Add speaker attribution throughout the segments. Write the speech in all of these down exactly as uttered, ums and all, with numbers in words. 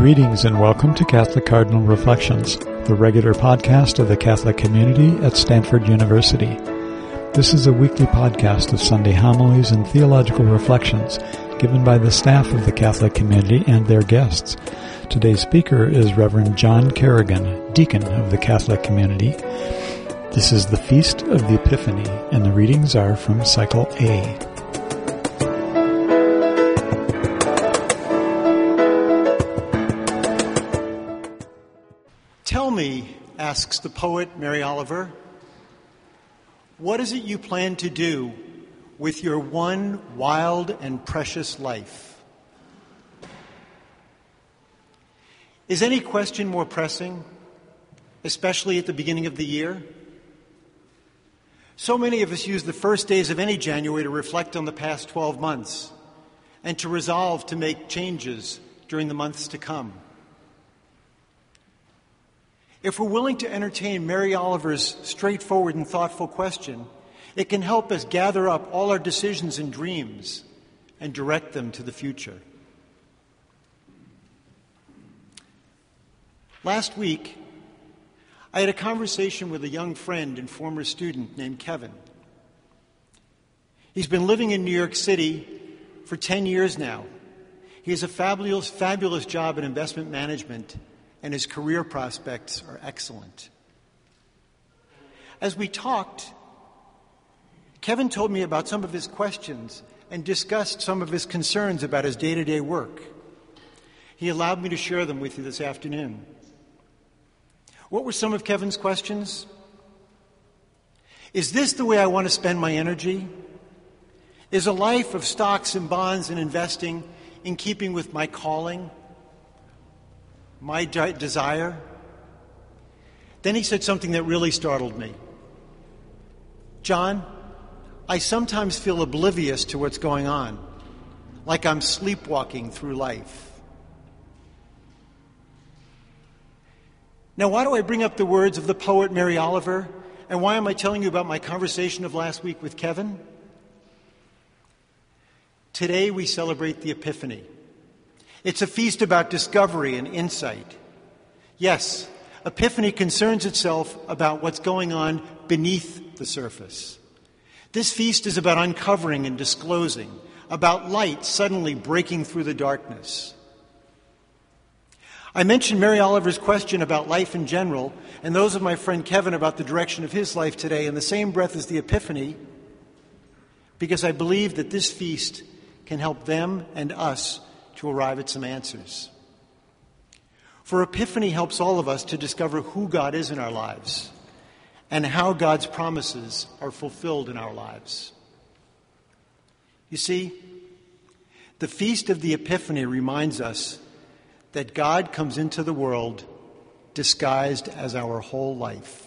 Speaker 1: Greetings and welcome to Catholic Cardinal Reflections, the regular podcast of the Catholic community at Stanford University. This is a weekly podcast of Sunday homilies and theological reflections given by the staff of the Catholic community and their guests. Today's speaker is Reverend John Kerrigan, deacon of the Catholic community. This is the Feast of the Epiphany, and the readings are from Cycle A.
Speaker 2: Tell me, asks the poet Mary Oliver, what is it you plan to do with your one wild and precious life? Is any question more pressing, especially at the beginning of the year? So many of us use the first days of any January to reflect on the past twelve months and to resolve to make changes during the months to come. If we're willing to entertain Mary Oliver's straightforward and thoughtful question, it can help us gather up all our decisions and dreams and direct them to the future. Last week, I had a conversation with a young friend and former student named Kevin. He's been living in New York City for ten years now. He has a fabulous, fabulous job in investment management, and his career prospects are excellent. As we talked, Kevin told me about some of his questions and discussed some of his concerns about his day-to-day work. He allowed me to share them with you this afternoon. What were some of Kevin's questions? Is this the way I want to spend my energy? Is a life of stocks and bonds and investing in keeping with my calling? My de- desire? Then he said something that really startled me. John, I sometimes feel oblivious to what's going on, like I'm sleepwalking through life. Now, why do I bring up the words of the poet Mary Oliver, and why am I telling you about my conversation of last week with Kevin? Today we celebrate the Epiphany. It's a feast about discovery and insight. Yes, Epiphany concerns itself about what's going on beneath the surface. This feast is about uncovering and disclosing, about light suddenly breaking through the darkness. I mentioned Mary Oliver's question about life in general, and those of my friend Kevin about the direction of his life today in the same breath as the Epiphany, because I believe that this feast can help them and us to arrive at some answers. For Epiphany helps all of us to discover who God is in our lives and how God's promises are fulfilled in our lives. You see, the Feast of the Epiphany reminds us that God comes into the world disguised as our whole life.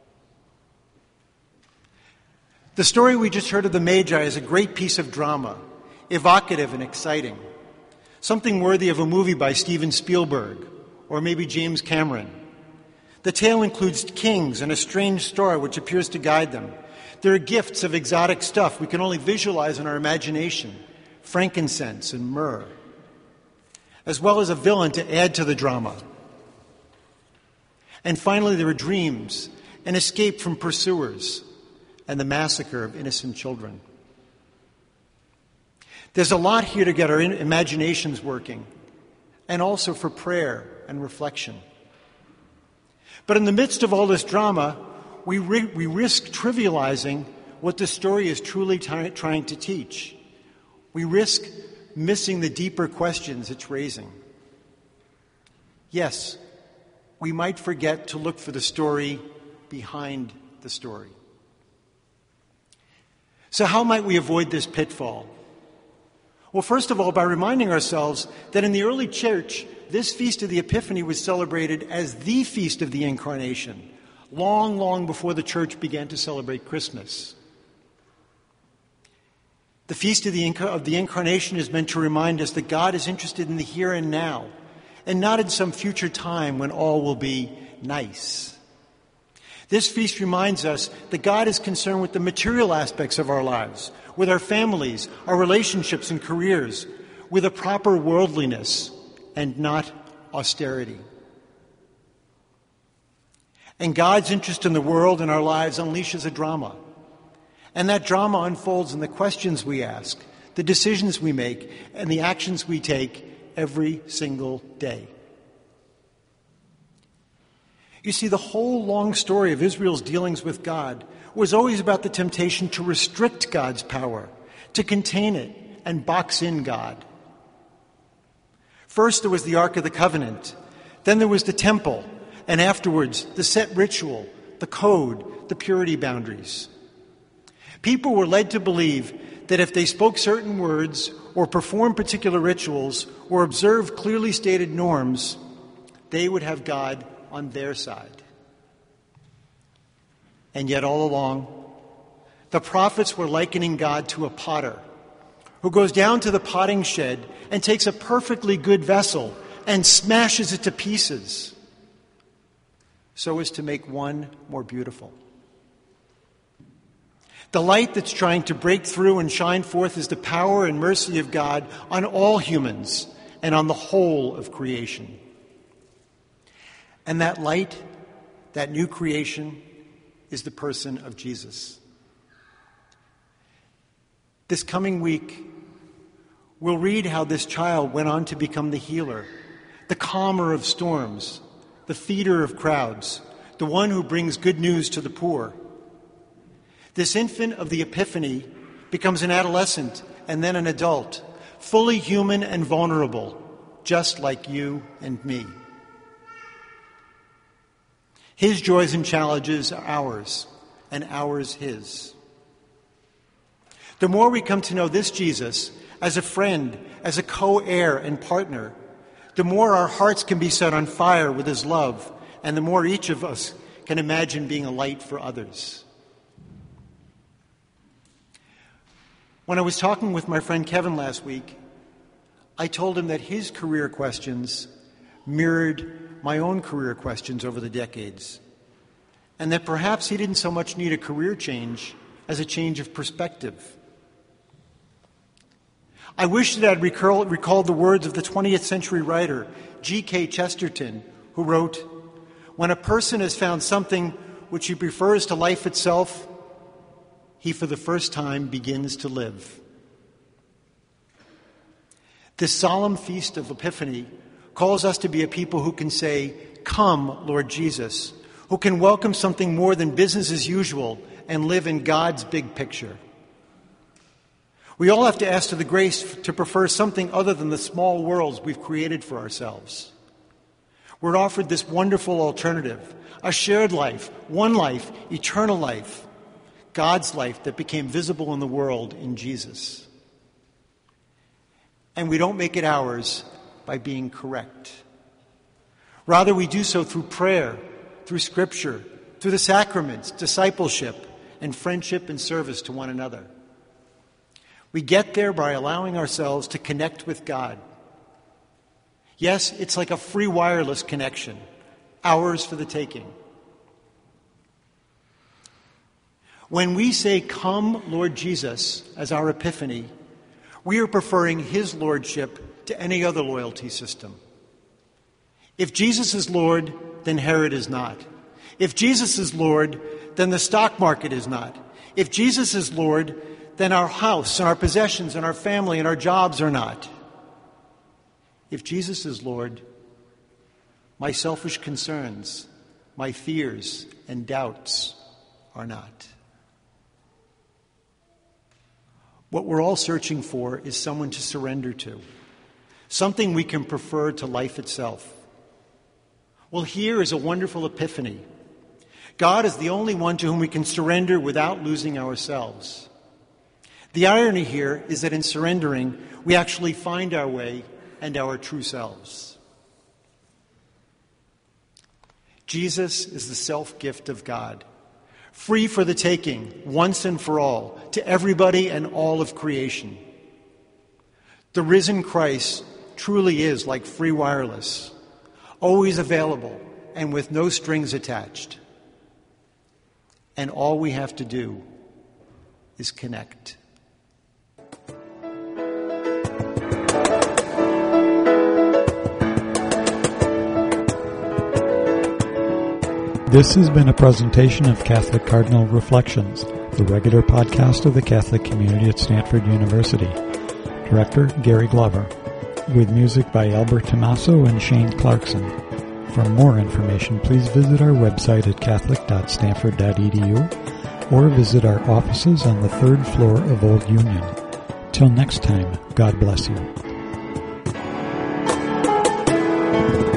Speaker 2: The story we just heard of the Magi is a great piece of drama, evocative and exciting. Something worthy of a movie by Steven Spielberg or maybe James Cameron. The tale includes kings and a strange star which appears to guide them. There are gifts of exotic stuff we can only visualize in our imagination, frankincense and myrrh, as well as a villain to add to the drama. And finally, there are dreams, an escape from pursuers, and the massacre of innocent children. There's a lot here to get our imaginations working, and also for prayer and reflection. But in the midst of all this drama, we, ri- we risk trivializing what the story is truly t- trying to teach. We risk missing the deeper questions it's raising. Yes, we might forget to look for the story behind the story. So how might we avoid this pitfall? Well, first of all, by reminding ourselves that in the early church, this Feast of the Epiphany was celebrated as the Feast of the Incarnation, long, long before the church began to celebrate Christmas. The Feast of the, Inca- of the Incarnation is meant to remind us that God is interested in the here and now, and not in some future time when all will be nice. This feast reminds us that God is concerned with the material aspects of our lives, with our families, our relationships and careers, with a proper worldliness and not austerity. And God's interest in the world and our lives unleashes a drama. And that drama unfolds in the questions we ask, the decisions we make, and the actions we take every single day. You see, the whole long story of Israel's dealings with God was always about the temptation to restrict God's power, to contain it, and box in God. First, there was the Ark of the Covenant. Then there was the temple. And afterwards, the set ritual, the code, the purity boundaries. People were led to believe that if they spoke certain words or performed particular rituals or observed clearly stated norms, they would have God on their side. And yet all along, the prophets were likening God to a potter who goes down to the potting shed and takes a perfectly good vessel and smashes it to pieces so as to make one more beautiful. The light that's trying to break through and shine forth is the power and mercy of God on all humans and on the whole of creation. And that light, that new creation, is the person of Jesus. This coming week, we'll read how this child went on to become the healer, the calmer of storms, the feeder of crowds, the one who brings good news to the poor. This infant of the Epiphany becomes an adolescent and then an adult, fully human and vulnerable, just like you and me. His joys and challenges are ours, and ours his. The more we come to know this Jesus as a friend, as a co-heir and partner, the more our hearts can be set on fire with his love, and the more each of us can imagine being a light for others. When I was talking with my friend Kevin last week, I told him that his career questions mirrored my own career questions over the decades, and that perhaps he didn't so much need a career change as a change of perspective. I wish that I'd recall, recalled the words of the twentieth century writer G K Chesterton, who wrote, "When a person has found something which he prefers to life itself, he for the first time begins to live." This solemn feast of Epiphany calls us to be a people who can say, "Come, Lord Jesus," who can welcome something more than business as usual and live in God's big picture. We all have to ask for the grace to prefer something other than the small worlds we've created for ourselves. We're offered this wonderful alternative, a shared life, one life, eternal life, God's life that became visible in the world in Jesus. And we don't make it ours by being correct. Rather, we do so through prayer, through Scripture, through the sacraments, discipleship, and friendship and service to one another. We get there by allowing ourselves to connect with God. Yes, it's like a free wireless connection, ours for the taking. When we say, "Come, Lord Jesus," as our epiphany, we are preferring his lordship to any other loyalty system. If Jesus is Lord, then Herod is not. If Jesus is Lord, then the stock market is not. If Jesus is Lord, then our house and our possessions and our family and our jobs are not. If Jesus is Lord, my selfish concerns, my fears and doubts are not. What we're all searching for is someone to surrender to, something we can prefer to life itself. Well, here is a wonderful epiphany. God is the only one to whom we can surrender without losing ourselves. The irony here is that in surrendering, we actually find our way and our true selves. Jesus is the self-gift of God, free for the taking, once and for all, to everybody and all of creation. The risen Christ truly is like free wireless, always available and with no strings attached. And all we have to do is connect.
Speaker 1: This has been a presentation of Catholic Cardinal Reflections, the regular podcast of the Catholic community at Stanford University. Director, Gary Glover. With music by Albert Tommaso and Shane Clarkson. For more information, please visit our website at catholic dot stanford dot e d u or visit our offices on the third floor of Old Union. Till next time, God bless you.